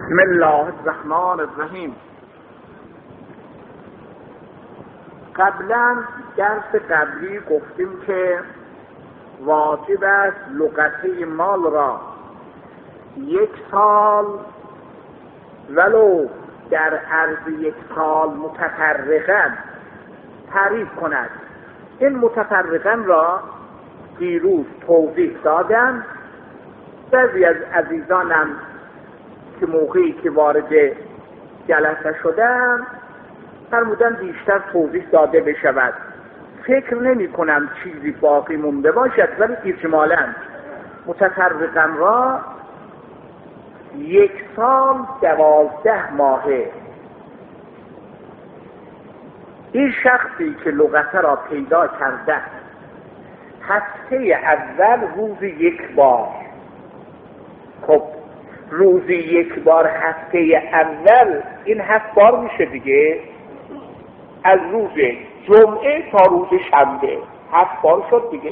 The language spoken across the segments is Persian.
بسم الله الرحمن الرحیم. قبلا درس قبلی گفتیم که واجب است لغته مال را 1 سال ولو در عرض 1 سال متفرقاً تعریف کند. این متفرقاً را دیروز توضیح دادم. بعضی از عزیزانم که موقعی که وارد جلسه شدم فرمودن بیشتر توضیح داده بشود. فکر نمی کنم چیزی باقی مونده باشد، ولی اجمالاً متفرقاً را 1 سال 12 ماهه. این شخصی که لغته را پیدا کرده هفته اول روز 1 بار، خب روزی 1 بار هفته اول این 7 بار میشه دیگه، از روز جمعه تا روز شنبه 7 بار شد دیگه.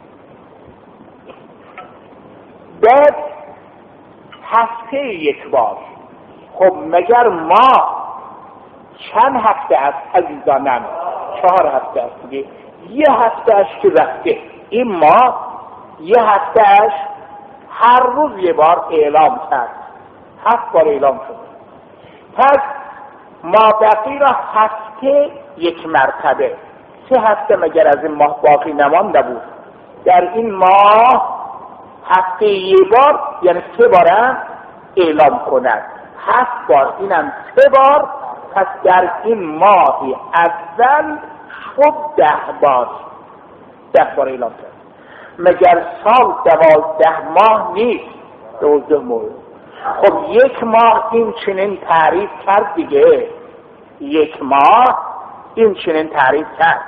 بعد هفته 1 بار، خب مگر ما چند هفته است عزیزانم؟ 4 هفته است دیگه. 1 هفته اش که رفته، این ما 1 هفته اش هر روز 1 بار اعلام کرد، 7 بار اعلام شد. پس ما بقی را هفته 1 مرتبه، 3 هفته مگر از این ماه باقی نمانده بود؟ در این ماه هفته 1 بار یعنی 3 بارم اعلام کند، 7 بار اینم 3 بار. پس در این ماه اول شد 10 بار، 10 بار اعلام کرد. مگر سال 12 ماه نیست؟ 12 ماه. خب 1 ماه این چنین تعریف کرد دیگه، 1 ماه این چنین تعریف کرد.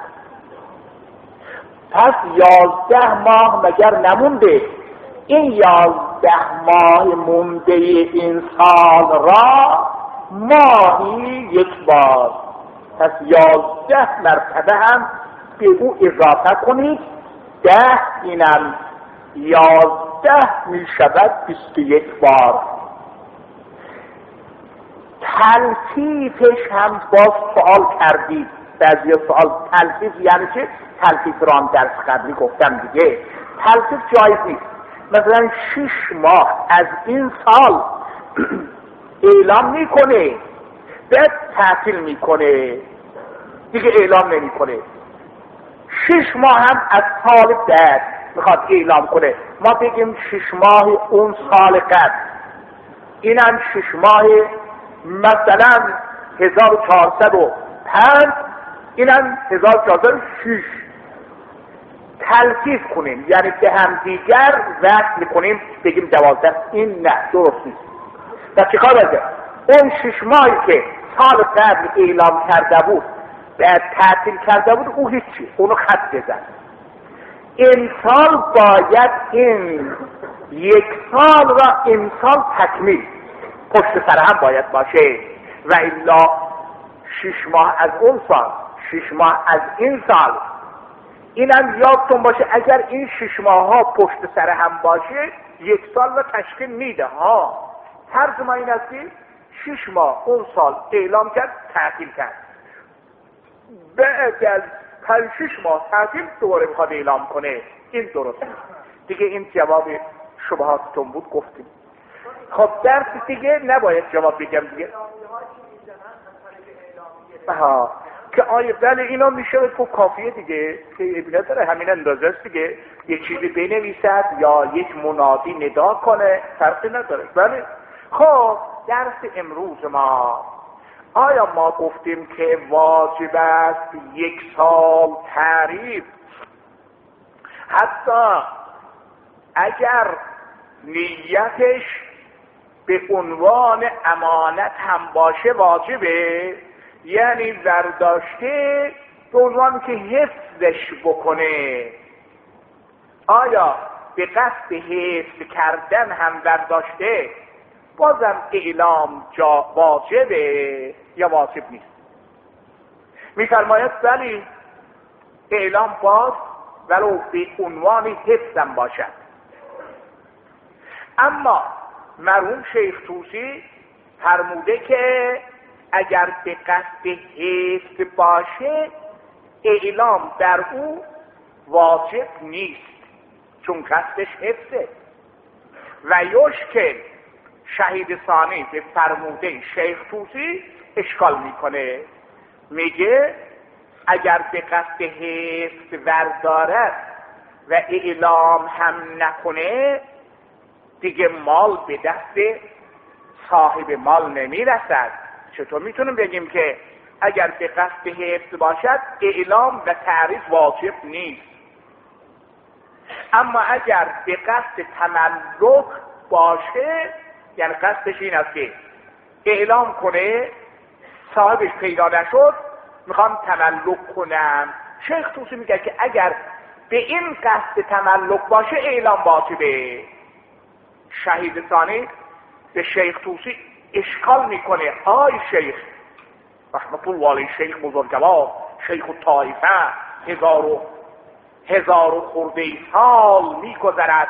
پس 11 ماه مگر نمونده؟ این 11 ماه مونده این سال را ماهی 1 بار، پس 11 مرتبه هم به او اضافه کنید، 10 اینم 11 می شود 21 بار. تلفیفش هم باز سوال کردید. بعضی سوال تلفیف یعنی چه؟ تلفیف را هم درس قبلی گفتم دیگه. تلفیف جایز نیست. مثلا 6 ماه از این سال اعلام میکنه، بعد تعطیل میکنه دیگه، اعلام نمیکنه. 6 ماه هم از سال بعد میخواد اعلام کنه، ما بگیم 6 ماه اون سال قبل، اینم 6 ماه مثلا 1405، اینم 1406. تلفیف کنیم یعنی به هم دیگر وصل میکنیم، بگیم 12. این نه، درست نیست. و چیکار باید؟ اون 6 ماهی که سال قبل اعلام کرده بود بعد تعطیل کرده بود، او هیچی، اونو خط بزن. امسال باید این 1 سال را امسال تکمیل پشت سر هم باید باشه، و الا 6 ماه از اون سال، 6 ماه از این سال. اینم یادتون باشه اگر این 6 ماه ها پشت سر هم باشه 1 سال را تشکیل میده ها. ترجمه این است که 6 ماه اون سال اعلام کرد، تعطیل کرد، بعد از 5-6 ماه تعطیل دوباره میخواد اعلام کنه. این درست نیست دیگه. این جواب شبهاتتون بود گفتیم. خب درس دیگه نباید جواب بگم دیگه. که آیه بله اینا میشه تو کافیه دیگه، که ابن داره همین اندازه است دیگه. یه چیزی بنویسد یا یک منادی ندا کنه، فرقی نداره. بله. خب درس امروز ما، آیا ما گفتیم که واجب است 1 سال تعریف، حتی اگر نیتش به عنوان امانت هم باشه واجبه، یعنی برداشته به عنوان که حفظش بکنه. آیا به قصد حفظ کردن هم برداشته، بازم اعلام واجبه یا واجب نیست؟ میفرماید ولی اعلام باز ولو به عنوان حفظم باشد. اما مرحوم شیخ طوسی فرموده که اگر به قصد حفظ باشه اعلام بر او واجب نیست، چون قصدش حفظه. و یشکل شهید ثانی به فرموده شیخ طوسی اشکال میکنه، میگه اگر به قصد حفظ وردارد و اعلام هم نکنه دیگه مال به دست صاحب مال نمیرسد. چطور میتونیم بگیم که اگر به قصد حفظ باشد اعلام و تعریف واجب نیست، اما اگر به قصد تملک باشه یعنی قصدش این است که اعلام کنه صاحبش پیدا نشد میخوام تملک کنم، شیخ طوسی میگه که اگر به این قصد تملک باشه اعلام واجبه. شهید ثانی به شیخ طوسی اشکال میکنه، آی شیخ رحمت الله علیه، شیخ بزرگوار، شیخ الطائفه، هزار و خورده سال میگذرد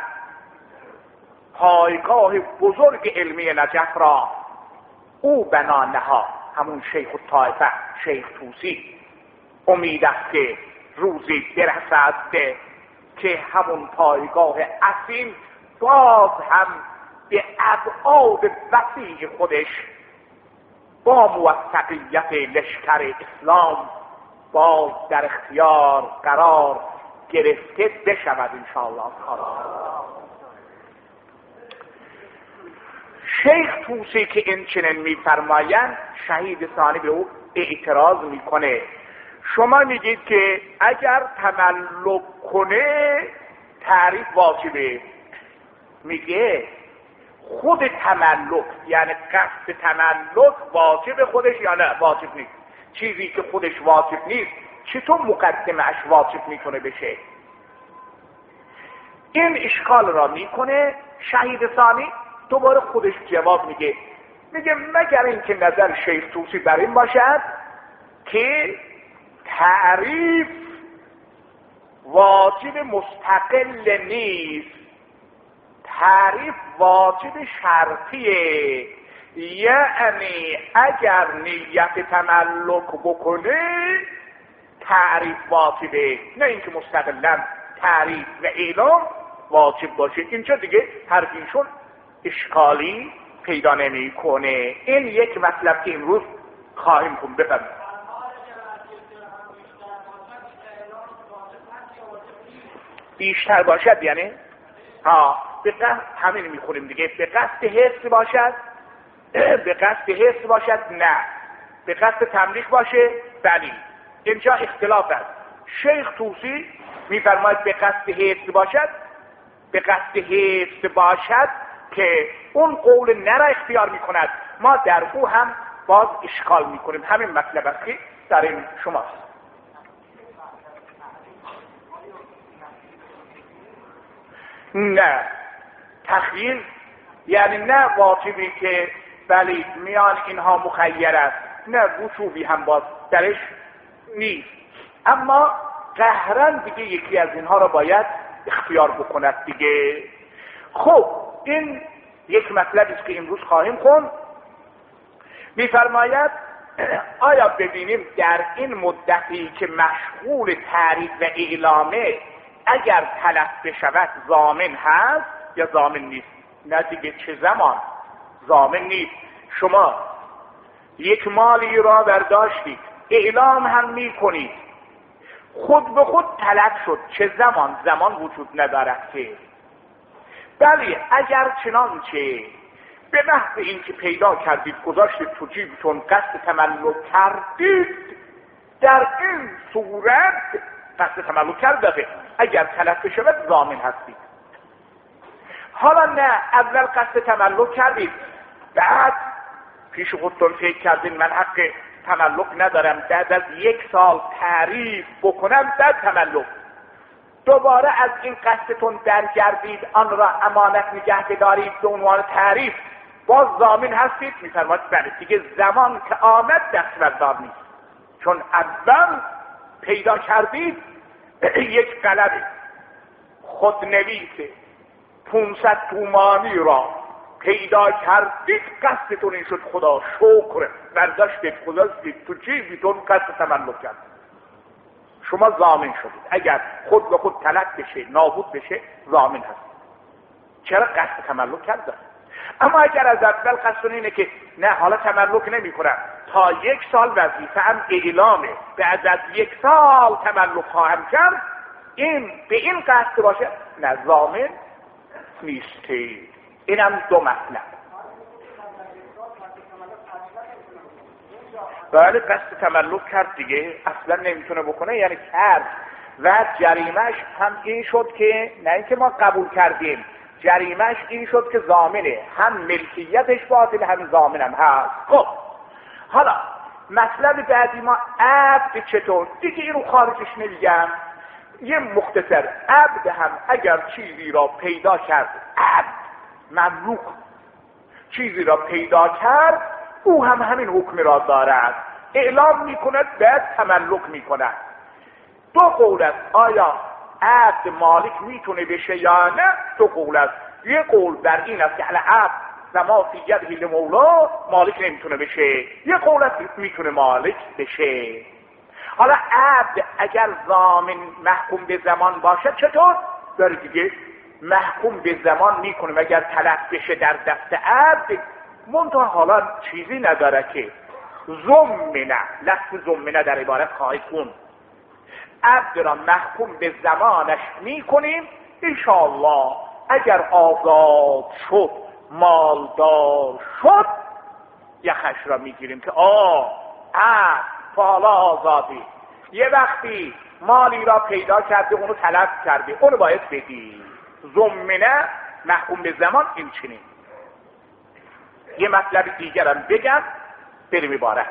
پایگاه بزرگ علمی نجف را او بنا نهاد. همون شیخ الطائفه شیخ طوسی امید است که روزی برسد که همون پایگاه اصیل باز هم به ابعاد وسیع خودش با موفقیت لشکر اسلام باز در اختیار قرار گرفته بشود انشاءالله تعالی. شیخ طوسی که این چنین میفرمایند شهید ثانی به او اعتراض میکنه، شما میگید که اگر تملک کنه تعریف واجبه. میگه خود تملک یعنی قصد تملک واجب خودش یا نه واجب نیست؟ چیزی که خودش واجب نیست چطور مقدمش واجب میتونه بشه؟ این اشکال را میکنه شهید ثانی. دوباره خودش جواب میگه مگر اینکه نظر شیخ طوسی بر این باشد که تعریف واجب مستقل نیست، تعریف واجب شرطیه، یعنی اگر نیت تملک بکنه تعریف واجبه، نه اینکه مستقلا تعریف و اعلام واجب باشه. اینجا دیگه حرفیشون اشکالی پیدا نمی کنه. این یک مطلب که امروز خواهیم کن. بفرمایید. بیشتر باشد یعنی به قصد همین میخونیم دیگه، به قصد حفظ باشد، به قصد حفظ باشد نه، به قصد تملیک باشه بلی. اینجا اختلاف است. شیخ طوسی میفرماید به قصد حفظ باشد، به قصد حفظ باشد که اون قول نه را اختیار میکند. ما در او هم باز اشکال میکنیم. همین مطلب است که در این شماست. نه تخییر یعنی نه واجبی که بلی میان اینها مخیر است، نه وجوبی هم باز درش نیست، اما قهرن دیگه یکی از اینها را باید اختیار بکند دیگه. خب این یک مطلبی است که امروز خواهیم خوند. میفرماید آیا ببینیم در این مدتی که مشغول تعریف و اعلامه اگر تلف بشود ضامن هست یا ضامن نیست؟ نه دیگه، چه زمان ضامن نیست. شما یک مالی را برداشتید، اعلام هم میکنید، خود به خود تلف شد، چه زمان وجود ندارد که. بله اگر چنانچه به محض اینکه پیدا کردید گذاشتید تو جیبتون قصد تملک کردید، در این صورت قصد تملک کرده اگر تلف شود ضامن هستید. حالا نه، اول قصد تملک کردید، بعد پیش خودتون فکر کردین من حق تملک ندارم، بعد از 1 سال تعریف بکنم بعد تملک، دوباره از این قصدتون درگردید، آن را امانت نگه بدارید به عنوان تعریف، باز ضامن هستید. میفرماید بله دیگه زمان که آمد دستبردار نیست، چون اول پیدا کردید یک قلم خودنویس 500 تومانی را پیدا کردید قصدتون این شد خدا شکر برداشتید گذاشتید تو جیبتون قصد تملک کرد، شما ضامن شدید. اگر خود به خود تلف بشه نابود بشه ضامن هست. چرا؟ قصد تملک کرده. اما اگر از اول قصد اینه که نه حالا تملک نمی کنم، تا 1 سال وظیفه هم اعلامه، بعد از 1 سال تملک خواهم کرد، این به این قصد باشه، نه ضامن نیستی. اینم 2 مطلب. بله قصد تملک کرد دیگه، اصلا نمیتونه بکنه، یعنی کرد و جریمهش هم این شد که نه اینکه ما قبول کردیم، جریمهش این شد که ضامنه، هم ملکیتش باطل هم ضامنم هست. خب حالا مطلب بعدی ما عبد چطور؟ دیگه اینو خارجش نمیگم، یه مختصر. عبد هم اگر چیزی را پیدا کرد، عبد مملوک چیزی را پیدا کرد، او هم همین حکم را دارد، اعلام میکند بعد تملک میکند. 2 قول است، آیا عبد مالک میتونه بشه یا نه؟ 2 قول است. یه قول بر این است که عبد و ما فی یده مولا مالک نمیتونه بشه، یه قول است میتونه مالک بشه. حالا عبد اگر ضامن محکوم به زمان باشه چطور؟ داره دیگه محکوم به زمان میکنه اگر تلف بشه در دست عبد، منتها حالا چیزی نداره که ضمنه، لفظ ضمنه در عبارت خواهی کن، عبد را محکوم به زمانش میکنیم، انشاءالله اگر آزاد شد مالدار شد یخش را میگیریم که عبد حالا آزادی، یه وقتی مالی را پیدا کرده اونو تلف کرده، اونو باید بدی. ضمنه محکوم به زمان این چنین. یه مطلب دیگرم بگم بریم عبارت.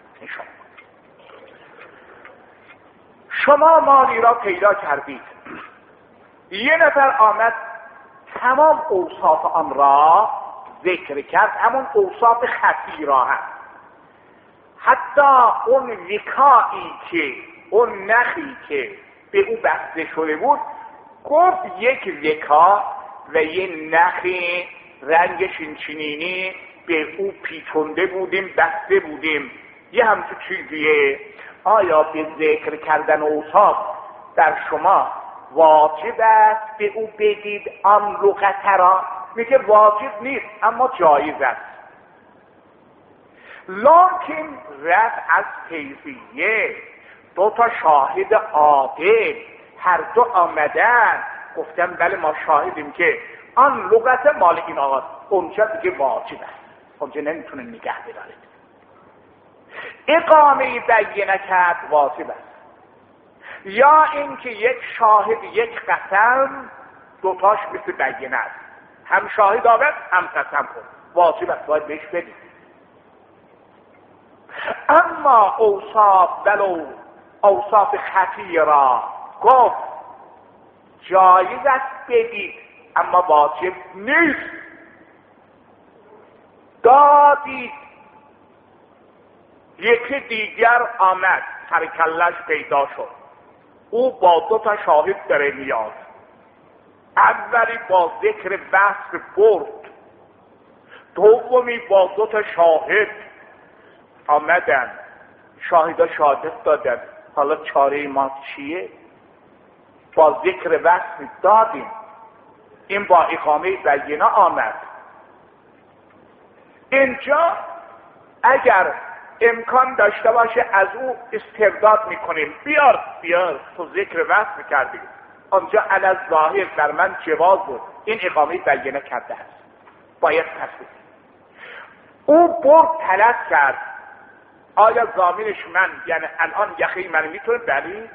شما مالی را پیدا کردید، یه نفر آمد تمام اوصاف آن را ذکر کرد، همون اوصاف خفی را هم، حتی اون وکایی که اون نخی که به او بسته شده بود، گفت یک وکا و یه نخی رنگش این چنینی به او پیچونده بودیم بسته بودیم، یه همچه چیزیه. آیا به ذکر کردن اوصاف در شما واجب است به او بدید آن لغت را؟ میگه واجب نیست اما جایز است، لکن رفع از حیثیه. 2 شاهد عادل هر 2 آمدن گفتن بله ما شاهدیم که آن لغت مال این آقا، اونجا دیگه واجب است، اونجا نمیتونه نگه بدارید. اقامه بینه کرد واجب است، یا اینکه یک شاهد یک قسم 2 مثل بینه است، هم شاهد آورد هم قسم کن، واجب است، باید بهش بدید. اما اوصاف ولو اوصاف خفی را گفت جایز است بدید اما واجب نیست. دادید، یکی دیگر آمد سرکلش پیدا شد، او با 2 شاهد داره میاد، اولی با ذکر وصف برد، دومی با 2 شاهد آمدن، شاهدا شهادت دادن، حالا چاره ما چیه؟ با ذکر وصف دادیم، این با اقامه بینه آمد. اینجا اگر امکان داشته باشه از او استرداد میکنیم، بیار تو ذکر وصف کردیم، آنجا علی الظاهر در من جواز بود، این اقامه بینه کرده است، باید پس بدیم. او برد تلف کرد، آیا ضامنش من، یعنی الان یخی من میتونه؟ بلی،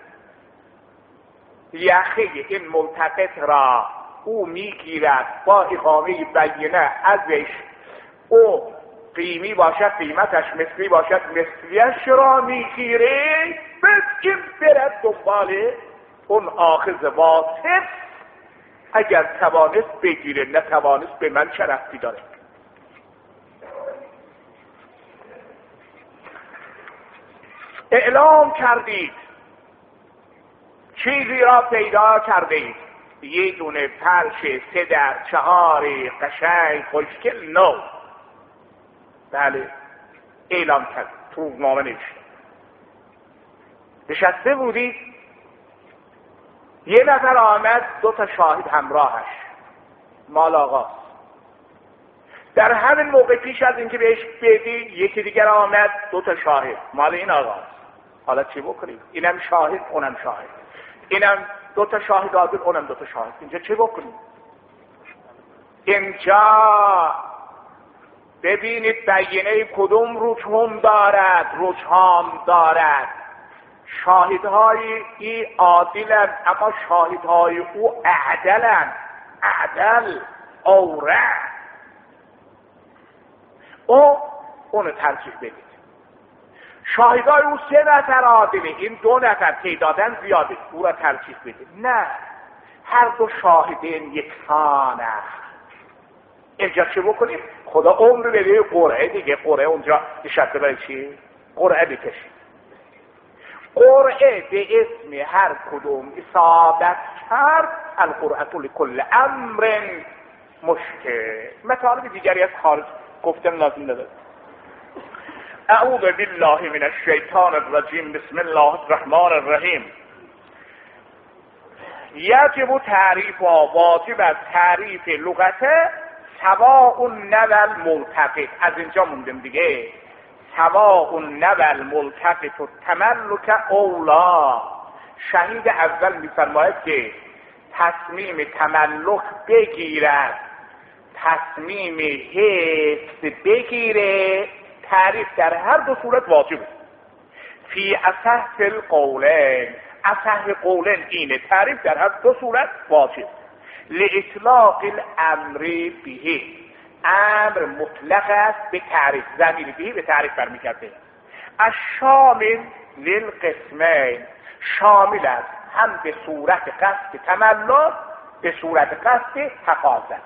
یخی این ملتقط را او میگیرد با اقامه بینه ازش، او قیمی باشد قیمتش، مثلی باشد مثلیش را میگیره، بس برد دنبال اون آخذ واصف، اگر توانست بگیره، نتوانست به من چه ربطی داره؟ اعلام کردید چیزی را پیدا کردید، یه دونه فرش 3 در 4 قشنگ خوشگل نو. بله اعلام کرد تو روزنامه نوشت. نشسته بودید، یه نفر آمد 2 تا شاهد همراهش، مال آقاست. در همین موقع پیش از اینکه بهش بدی یکی دیگر آمد 2 تا شاهد، مال این آقاست. حالا چی بکنید؟ اینم شاهد اونم شاهد، اینم 2 تا شاهد عادل اونم 2 تا شاهد. اینجا چی بکنید؟ اینجا ببینید بیینه کدوم رجحان دارد، رجحان دارد. شاهدهای ای عادلن، اما شاهدهای او اعدلن، اعدل اوره. اونو ترجیح بدید. شاهدهای او 3 نفر عادله، این 2 نفر تعدادن زیاده، او را ترجیح بدید. نه، هر 2 شاهدین یکسانه. اینجا چه بکنید؟ خدا عمر بده قرعه دیگه. قرعه اونجا نشسته برای چی؟ قرعه بکشید. قرعه به اسم هر کدوم اصابت کرد، القرعه لکل امر مشکل. مطالب دیگری از خارج گفتم لازم نداره. اعوذ بالله من الشیطان الرجیم. بسم الله الرحمن الرحیم. یجب تعریف و واجب از تعریف لغت سواء نول ملتقط. از اینجا موندم دیگه. سواء نول ملتقط و تملک اولا. شهید اول میفرماید که تصمیم تملک بگیرد، تصمیم حفظ بگیره، تعریف در هر 2 صورت واجبه. فی اصح القولین، اصح قولین اینه، تعریف در هر 2 صورت واجب. لاطلاق الامر به، امر مطلق است به تعریف، ضمیر به به تعریف برمیگرده. الشامل للقسمین، شامل است هم به صورت قصد تملک، به صورت قصد حفاظت.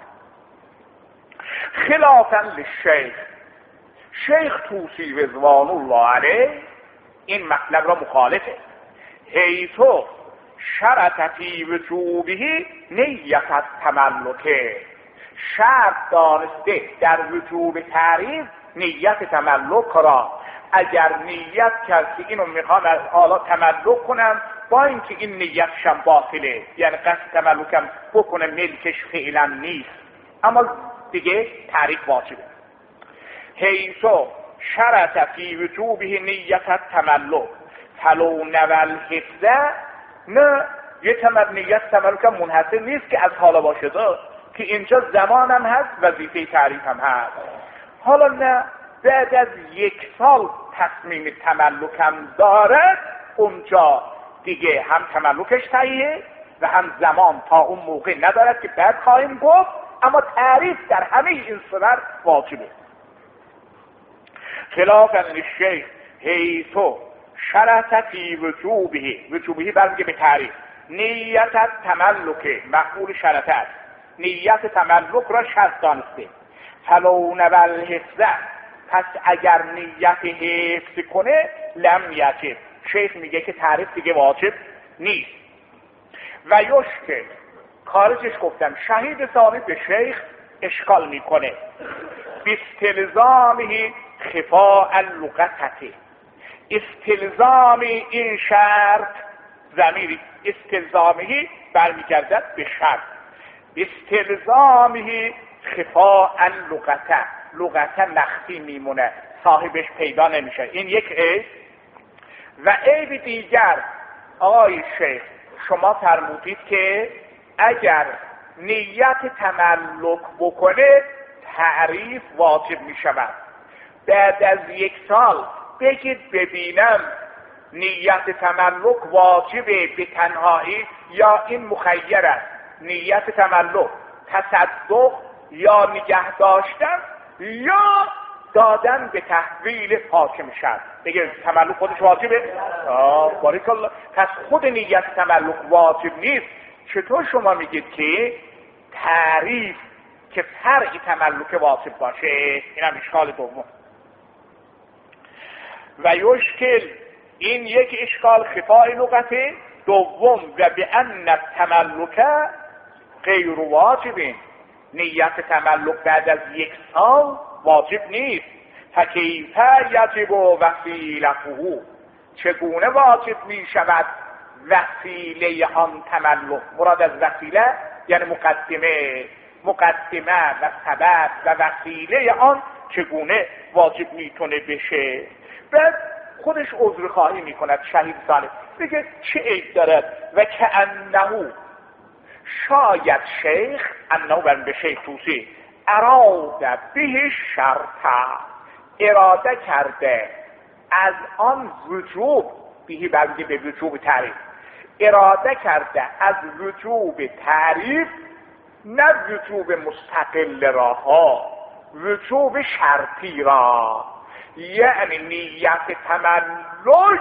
خلافا للشیخ، شیخ طوسی رضوان الله علیه این مطلب را مخالفه. حیث شرط فی وجوبه نیت تملکه، شرط دانسته در وجوب تعریف نیت تملک را. اگر نیت کرد که اینو میخوام از حالا تملک کنم، با اینکه این نیتشم باطله، یعنی قصد تملکم بکنم ملکش فعلا نیست، اما دیگه تعریف واجبه. حیث شرط فی وجوبه نیت تملک فلو نول حفظه، نه یه نیت تملکم منحصر نیست که از حالا باشه که اینجا زمانم هست، وظیفه تعریف هم هست. حالا نه، بعد از 1 سال تصمیم تملکم دارد، اونجا دیگه هم تملکش صحیحه و هم زمان تا اون موقع ندارد که بعد خواهیم گفت، اما تعریف در همه این صورت واجبه. خلافا للشیخ حیث شرط فی وجوبه، وجوبه برمیگه به تعریف، نیت تملک مفعول شرط است، نیت تملک را شرط دانسته. فلو نول حفظه، پس اگر نیت حفظ کنه لم یجب، شیخ میگه که تعریف دیگه واجب نیست. و یشکل، خارجش گفتم شهید ثانی به شیخ اشکال میکنه. باستلزامه خفاء اللغته، استلزام این شرط، ضمیر استلزامه برمیگردد به شرط. استلزامه خفاء اللغته، لغته مخفی میمونه، صاحبش پیدا نمیشه. این یک عیب. و عیب دیگر، آقای شیخ شما فرمودید که اگر نیت تملک بکنه تعریف واجب میشود. بعد از 1 سال بگید ببینم نیت تملک واجبه به تنهایی یا این مخیر است، نیت تملک تصدق یا نگه داشتن یا دادن به تحویل حاکم شد. بگه تملک خودش واجبه؟ بارک الله. پس خود نیت تملک واجب نیست. چطور شما میگید که تعریف که فرعی تملک واجب باشه؟ این هم اشکال دوم. و یشکل، این یک اشکال خفای لغته. دوم و به ان تملک غیر واجبین، نیت تملک بعد از 1 سال واجب نیست. فکیف یجب وسیلته، چگونه واجب می شود وسیله آن تملک؟ مراد از وسیله یعنی مقدمه و سبب و وسیله آن چگونه واجب میتونه بشه. بعد خودش عذرخواهی میکند شهید صالح، میگه چه عیب دارد؟ و که انه، شاید شیخ، انه برم به شیخ توسی، اراده به شرطه، اراده کرده از آن وجوب، بهی برگه به وجوب تعریف، اراده کرده از وجوب تعریف، نه وجوب مستقل راها، وجوب شرطی را. یعنی نیت تملک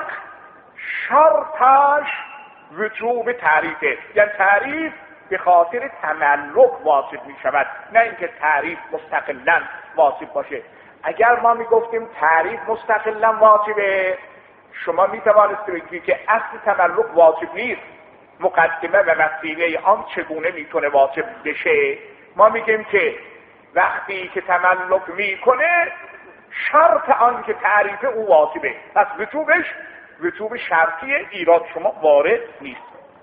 شرطش وجوب تعریفه، یعنی تعریف به خاطر تملک واجب می شود، نه اینکه تعریف مستقلا واجب باشه. اگر ما می گفتیم تعریف مستقلا واجبه، شما می توانست بگید که اصل تملک واجب نیست، مقدمه و وسیله آن چگونه میتونه واجب بشه. ما میگیم که وقتی که تملک میکنه شرط آن که تعریف او واجبه، پس وجوب شرطی، ایراد شما وارد نیست.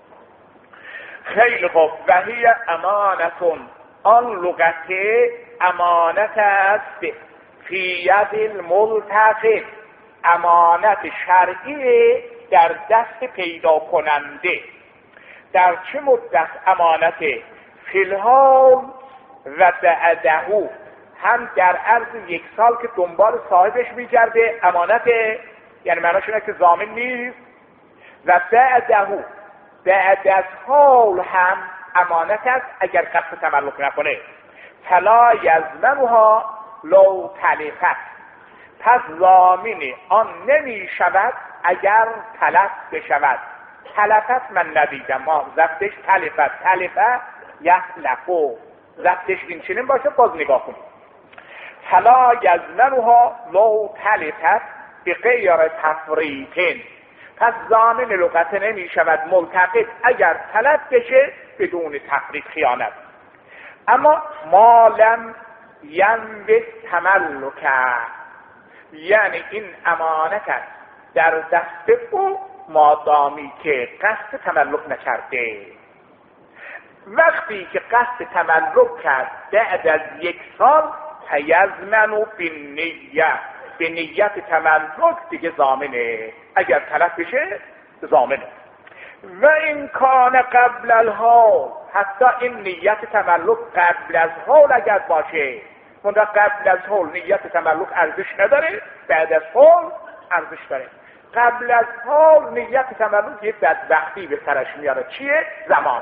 خیلی خوب. و هی امانتون، آن لغت امانت است، فی ید الملتقط، امانت شرعی در دست پیدا کننده. در چه مدت امانت؟ فی الحال و بعده، هم در عرض 1 سال که دنبال صاحبش میگرده امانت، یعنی معناش اینه که ضامن نیست. و بعده، بعد از حال هم امانت است اگر قصد تملک نکنه. فلا یضمنها لو تلفت، پس ضامن آن نمی شود اگر تلف بشود. تلفت من ندیدم، ما ضبطش تلفه یخلفو، ضبطش این چنین باشه، باز نگاه کنیم. فلا یضمنها لو تلفت بغیر تفریط، پس ضامن لغت نمی شود ملتقط اگر تلف بشه بدون تفریط، خیانت. اما ما لم ینبت تملک، یعنی این امانت است در دست او مادامی که قصد تملک نکرده. وقتی که قصد تملک کرد بعد از 1 سال، فیضمن بالنیه، به نیت تملک دیگه ضامنه، اگر تلف بشه ضامنه. و این کان قبل الحال، حتی این نیت تملک قبل از حال اگر باشه، منده قبل از حال نیت تملک ارزش نداره، بعد از حال ارزش داره. قبل از حال نیت تملک یه بدبختی به سرش میاره، چیه؟ زمان.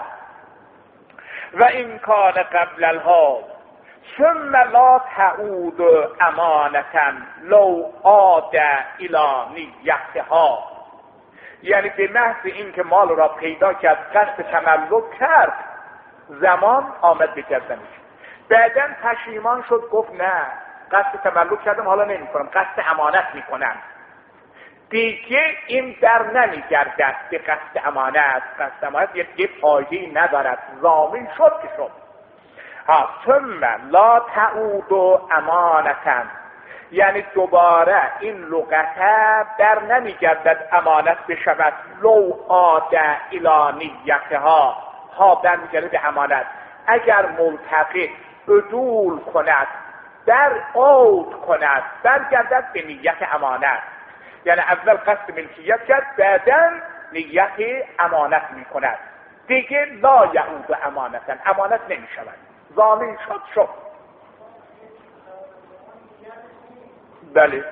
و این کان قبل الحال ثم لا تعود امانتا لو عاد الی نیتها، یعنی به محض این که مال را پیدا کرد قصد تملک کرد، زمان آمد به گردنش، بعداً پشیمان شد، گفت نه قصد تملک کردم حالا نمی کنم، قصد امانت می کنم، دیگه این در نمیگردد به قصد امانت. قصد امانت یه فایده‌ای ندارد، ضامن شد که شد. ثم لا تعود امانتا، یعنی دوباره این لغت در نمیگردد امانت بشود. لو عاد الی نیتها، ها برمیگرده به امانت. اگر ملتقط عدول کند، در عود کند، برگردد به نیت امانت، یعنی اول قصد ملکیت کرد بعداً نیت امانت می کند، دیگه لا یعود امانتا، امانت نمی شود، ضامن شد. بله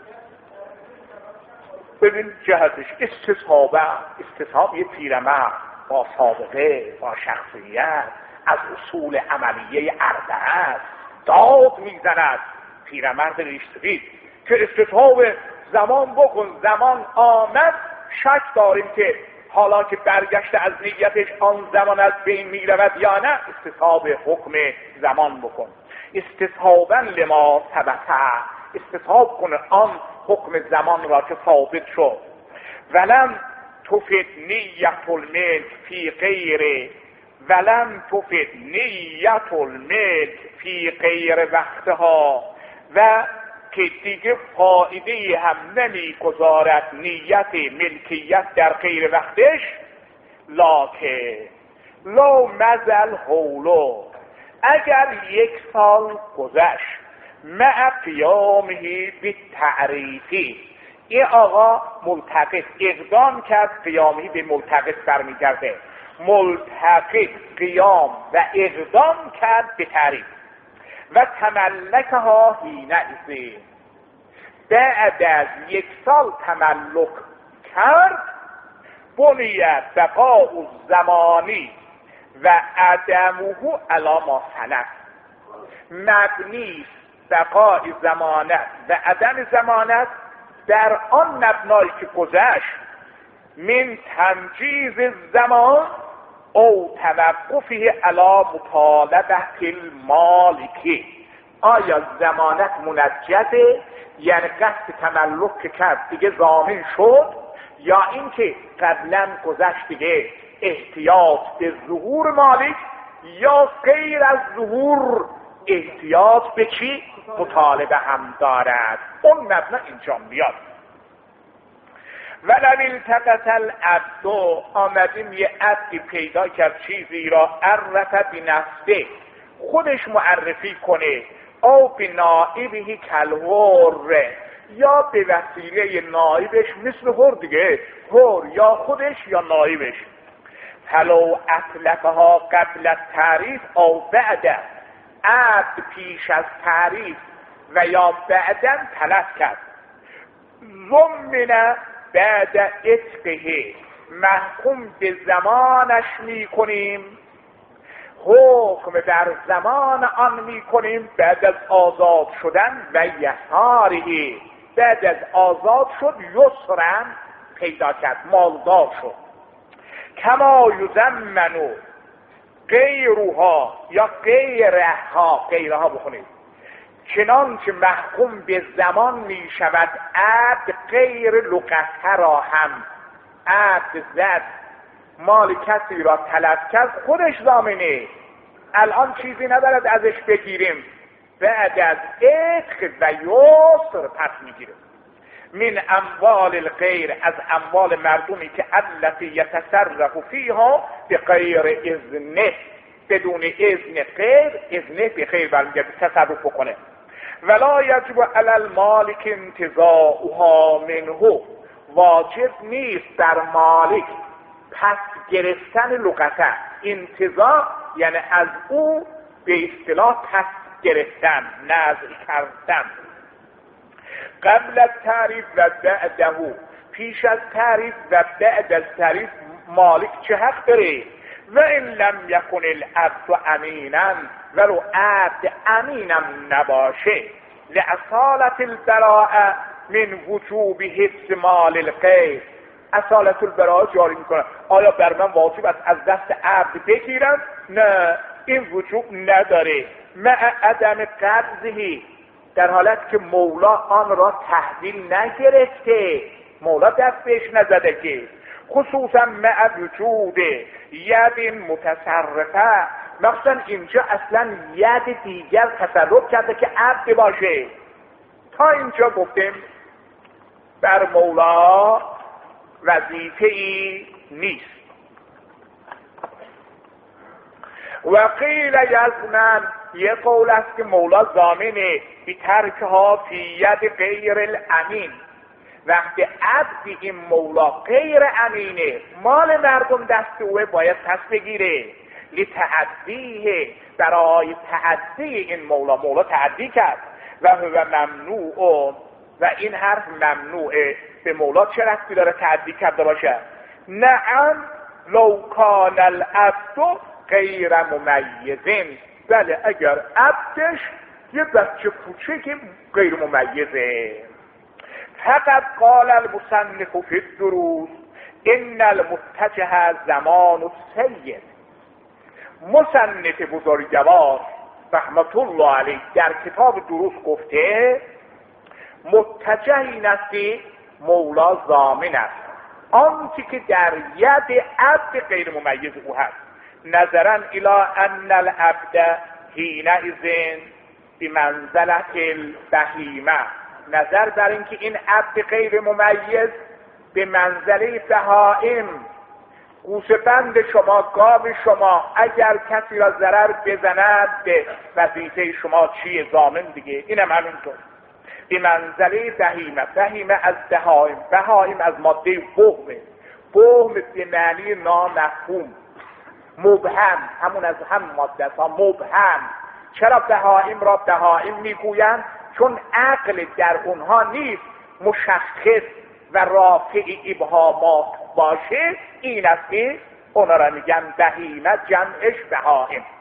ببین جهتش استصحاب یه پیرمرد با سابقه، با شخصیت، از اصول عملیه اربعه داد میزند، پیرمرد ریشتگی که استصحاب زمان بکن، زمان آمد، شک داریم که حالا که برگشته از نیتش آن زمان از بین می رود یا نه، استصحاب حکم زمان بکن. استصحابا لما ثبته، استصحاب کنه آن حکم زمان را که ثابت شد. ولم تفید نیت الملک فی غیر ولم تفد نیت الملک فی غیر وقتها، و که دیگه فایده هم نمیگذارد نیت ملکیت در غیر وقتش. لاکه لو مزل حولو، اگر 1 سال گذشت مع قیامه بالتعریفی، این آقا ملتقط اقدام کرد، قیامه به ملتقط برمیگرده، ملتقط قیام و اقدام کرد به تعریف، و تملکها حینئذ، بعد از 1 سال تملک کرد، بنیت بقاء الزمانی و عدمه علی ما سلف، مبنی بقاء زمانت و عدم زمانت در آن مبنایی که گذشت، من تمجیز زمان او توقفه علی مطالبه المالکی. آیا زمانت منجزه، یعنی قصد تملک کرد دیگه ضامن شد، یا اینکه قبلا گذشت دیگه احتیاط به ظهور مالک، یا غیر از ظهور احتیاط به چی؟ مطالبه هم دارد. اون مبنا اینجا میاد. ولو التقط العبد، آمدیم یه عبدی پیدا کرد چیزی را، عرف بنفسه، خودش معرفی کنه، او بنائبه کالحر، یا به وسیله نائبش، مثل حر دیگه، حر یا خودش یا نائبش. فلو اطلقها قبل التعریف او بعد، عبد پیش از تعریف و یا بعدا تلف کرد، ضمن بعد عتقه، محکوم به زمانش می کنیم، حکم در زمان آن می کنیم، بعد از آزاد شدن، و یساری، بعد از آزاد شد، یسرن پیدا کرد، مالدار شد. کما یزمنو غیرها، یا غیرها بخونید، چنانچه محکوم به زمان می شود عبد غیر لقطه را هم، عبد زد مال کسی را تلف کرد، خودش ضامنه، الان چیزی ندارد ازش بگیریم، بعد از عتق و یسر پس میگیریم. من اموال الغیر، از اموال مردمی که التي یتصرف فیها به غیر اذنه، بدون اذن غیر، اذنه به غیر برمیگرده، تصرف بکنه. ولا یجب علی المالک انتزاعها منه، واجب نیست در مالک پس گرفتن لقطه. انتزاع یعنی از او به اصطلاح پس گرفتن، نزع کردن. قبل التعریف و بعده، پیش از تعریف و بعد از تعریف مالک چه حق داره؟ و این لم یکن العبد امینا، ولو عبد امینم نباشه، لاصالة البراءة من وجوب حفظ مال الغیر، اصالت البراءة جاری میکنه. آیا بر من واجب است از دست عبد بگیرم؟ نه، این وجوب نداره. مع عدم قبضه، در حالت که مولا آن را تحویل نگرفته، مولا دست بهش نزده که، خصوصا مع وجود ید متصرفه، مخصوصا اینجا اصلا ید دیگر تصرف کرده که عبد باشه. تا اینجا گفتیم بر مولا وظیفه ای نیست. و قیل یضمن، یه قول است که مولا ضامنه بی ترکها فی ید غیر الامین، وقتی عبد این مولا غیر امینه، مال مردم دست اوه، باید پس بگیره. لتعدیه، برای تعدی این مولا تعدی کرد. و هو ممنوع، و این حرف ممنوعه. به مولا چه ربطی داره تعدی کرده باشه؟ نعم لو کان العبد غیر ممیزین، بله اگر عبدش یه بچه کوچکی غیر ممیزه. فقط قال المصنف فی الدروس ان المتجه زمان السید، مصنف بزرگوار رحمت الله علیه در کتاب دروس گفته متجه این است که مولا ضامن است آنچه که در ید عبد غیر ممیز او هست. نظرا الی ان العبد حینئذ بمنزلة البهیمه، نظر بر اینکه این عبد غیر ممیز به منزله بهائم، گوسفند شما، گاو شما اگر کسی را ضرر بزند به وظیفه شما چیه؟ ضامن دیگه. اینم همینطور به منزله بهیمه. بهیمه از بهائم، بهائم از ماده بهمه. بهم به معنی نامفهوم، مبهم، همون از هم ماده ها مبهم. چرا بهائم را بهائم میگویند؟ چون عقل در اونها نیست مشخص و رافع ابهامات باشه، این است که اونا را میگن بهیمه، جمعش بهائم.